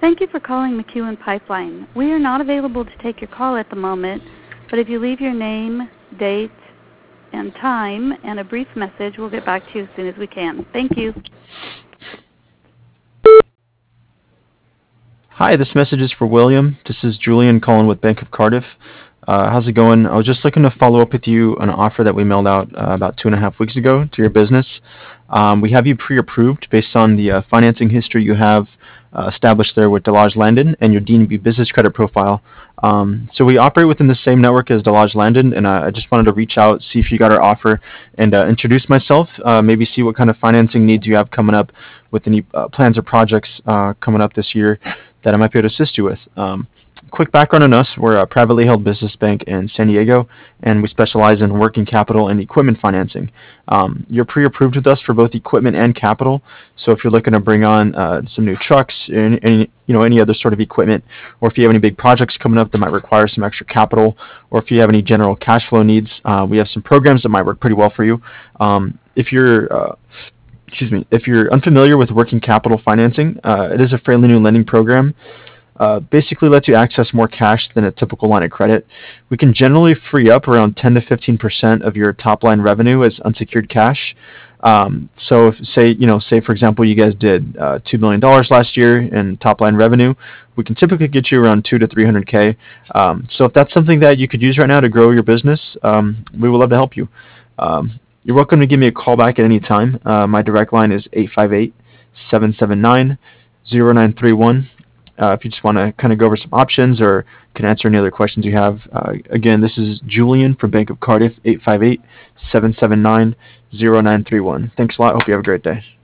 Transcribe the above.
Thank you for calling McEwen Pipeline. We are not available to take your call at the moment, but if you leave your name, date, and time, and a brief message, we'll get back to you as soon as we can. Thank you. Hi, this message is for William. This is Julian calling with Bank of Cardiff. How's it going? I was just looking to follow up with you on an offer that we mailed out about 2.5 weeks ago to your business. We have you pre-approved based on the financing history you have established there with Delage Landon and your DNB business credit profile. So we operate within the same network as Delage Landon, and I just wanted to reach out, see if you got our offer, and introduce myself, maybe see what kind of financing needs you have coming up with any plans or projects coming up this year that I might be able to assist you with. Quick background on us: we're a privately held business bank in San Diego, and we specialize in working capital and equipment financing. You're pre-approved with us for both equipment and capital, so if you're looking to bring on some new trucks, any other sort of equipment, or if you have any big projects coming up that might require some extra capital, or if you have any general cash flow needs, we have some programs that might work pretty well for you. If you're unfamiliar with working capital financing, it is a fairly new lending program. Basically lets you access more cash than a typical line of credit. We can generally free up around 10 to 15% of your top line revenue as unsecured cash. So if say for example, you guys did $2 million last year in top line revenue, we can typically get you around 2 to 300K. So if that's something that you could use right now to grow your business, we would love to help you. You're welcome to give me a call back at any time. My direct line is 858-779-0931. If you just want to kind of go over some options or can answer any other questions you have. Again, this is Julian from Bank of Cardiff, 858-779-0931. Thanks a lot. Hope you have a great day.